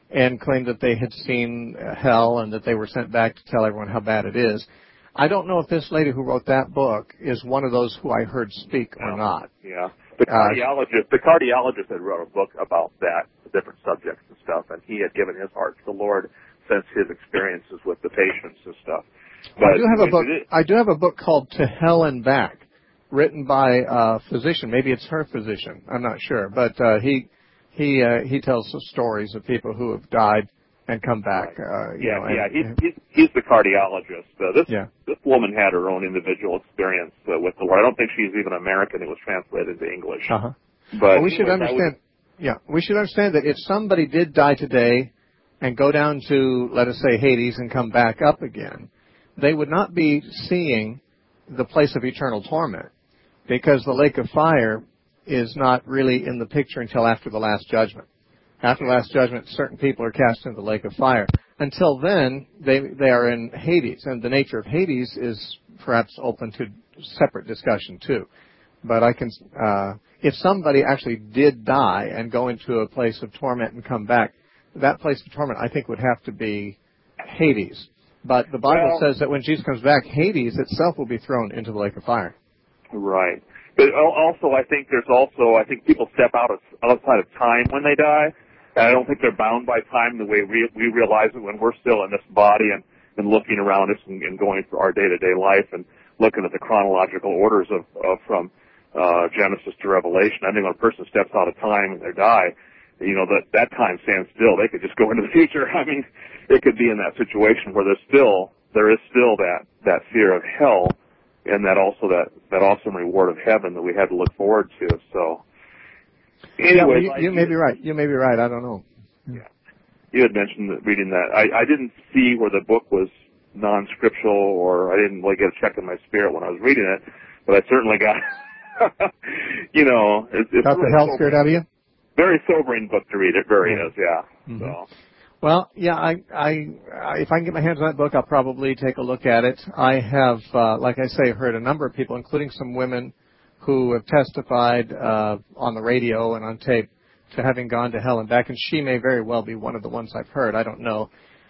[SPEAKER 1] and claimed that they had seen hell and that they were sent back to tell everyone how bad it is. I don't know if this lady who wrote that book is one of those who I heard speak or
[SPEAKER 4] no.
[SPEAKER 1] not.
[SPEAKER 4] Yeah. The cardiologist, uh, the cardiologist had wrote a book about that, the different subjects and stuff, and he had given his heart to the Lord since his experiences with the patients and stuff. But
[SPEAKER 1] I do have a book. I do have a book called To Hell and Back, written by a physician. Maybe it's her physician. I'm not sure, but uh, he he uh, he tells stories of people who have died and come back. Uh, you
[SPEAKER 4] yeah,
[SPEAKER 1] know,
[SPEAKER 4] yeah.
[SPEAKER 1] and,
[SPEAKER 4] He's, he's he's the cardiologist. Uh, this
[SPEAKER 1] yeah.
[SPEAKER 4] this woman had her own individual experience uh, with the Lord. I don't think she's even American. It was translated to English.
[SPEAKER 1] Uh-huh.
[SPEAKER 4] But
[SPEAKER 1] well, we should
[SPEAKER 4] anyways,
[SPEAKER 1] understand. Would, yeah, we should understand that if somebody did die today and go down to, let us say, Hades and come back up again, they would not be seeing the place of eternal torment, because the lake of fire is not really in the picture until after the Last Judgment. After the Last Judgment, certain people are cast into the lake of fire. Until then, they they are in Hades, and the nature of Hades is perhaps open to separate discussion too. But I can, uh, if somebody actually did die and go into a place of torment and come back, that place of torment I think would have to be Hades. But the Bible well, says that when Jesus comes back, Hades itself will be thrown into the lake of fire.
[SPEAKER 4] Right. But also, I think there's also, I think people step out of, outside of time when they die. And I don't think they're bound by time the way we, we realize it when we're still in this body and, and looking around us and, and going through our day-to-day life and looking at the chronological orders of, of from uh, Genesis to Revelation. I think when a person steps out of time and they die, you know, that, that time stands still. They could just go into the future. I mean, it could be in that situation where there's still, there is still that, that fear of hell and that also that, that awesome reward of heaven that we had to look forward to. So, anyway,
[SPEAKER 1] yeah, well, you, you may be right. You may be right. I don't know.
[SPEAKER 4] Yeah. You had mentioned that reading that. I, I didn't see where the book was non-scriptural, or I didn't really get a check in my spirit when I was reading it, but I certainly got, you know, it, it's
[SPEAKER 1] got
[SPEAKER 4] really
[SPEAKER 1] the hell scared out of you?
[SPEAKER 4] Very sobering book to read. It very
[SPEAKER 1] yeah.
[SPEAKER 4] is, yeah.
[SPEAKER 1] Mm-hmm.
[SPEAKER 4] So.
[SPEAKER 1] Well, yeah, I, I, I, if I can get my hands on that book, I'll probably take a look at it. I have, uh, like I say, heard a number of people, including some women, who have testified uh, on the radio and on tape to having gone to hell and back, and she may very well be one of the ones I've heard. I don't know.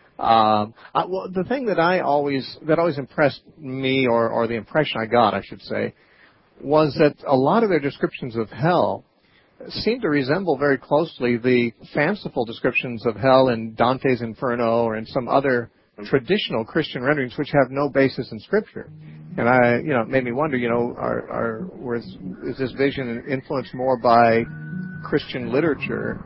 [SPEAKER 1] Um, I, well, the thing that I always that always impressed me, or, or the impression I got, I should say, was that a lot of their descriptions of hell seem to resemble very closely the fanciful descriptions of hell in Dante's Inferno or in some other traditional Christian renderings which have no basis in Scripture. And I, you know, it made me wonder, you know, are, are was, is this vision influenced more by Christian literature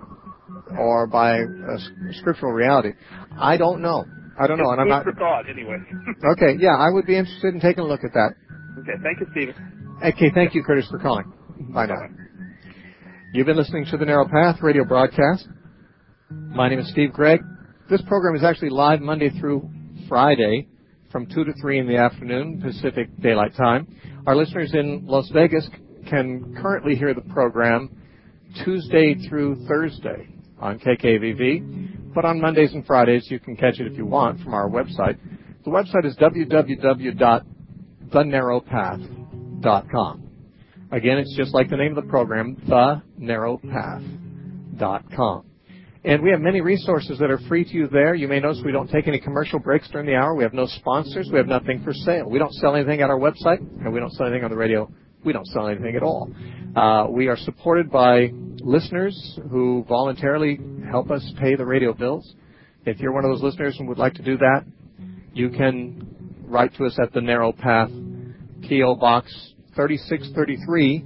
[SPEAKER 1] or by uh, scriptural reality? I don't know. I don't know.
[SPEAKER 4] It's
[SPEAKER 1] and I'm
[SPEAKER 4] food
[SPEAKER 1] not.
[SPEAKER 4] for thought, anyway.
[SPEAKER 1] Okay, yeah, I would be interested in taking a look at that.
[SPEAKER 4] Okay, thank you, Stephen.
[SPEAKER 1] Okay, thank you, Curtis, for calling. Bye now. Bye. You've been listening to the Narrow Path radio broadcast. My name is Steve Gregg. This program is actually live Monday through Friday from two to three in the afternoon, Pacific Daylight Time. Our listeners in Las Vegas can currently hear the program Tuesday through Thursday on K K V V, but on Mondays and Fridays you can catch it if you want from our website. The website is w w w dot the narrow path dot com. Again, it's just like the name of the program, the narrow path dot com. And we have many resources that are free to you there. You may notice we don't take any commercial breaks during the hour. We have no sponsors. We have nothing for sale. We don't sell anything at our website, and we don't sell anything on the radio. We don't sell anything at all. Uh, we are supported by listeners who voluntarily help us pay the radio bills. If you're one of those listeners and would like to do that, you can write to us at the Narrow Path, P O Box thirty-six thirty-three,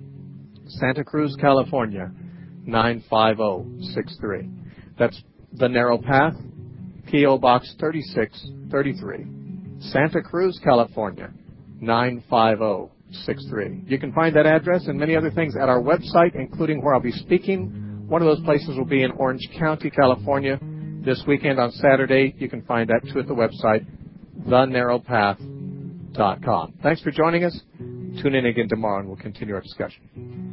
[SPEAKER 1] Santa Cruz, California, nine five zero six three. That's the Narrow Path, P O Box thirty-six thirty-three, Santa Cruz, California, nine five zero six three. You can find that address and many other things at our website, including where I'll be speaking. One of those places will be in Orange County, California, this weekend on Saturday. You can find that too at the website, the narrow path dot com. Thanks for joining us. Tune in again tomorrow and we'll continue our discussion.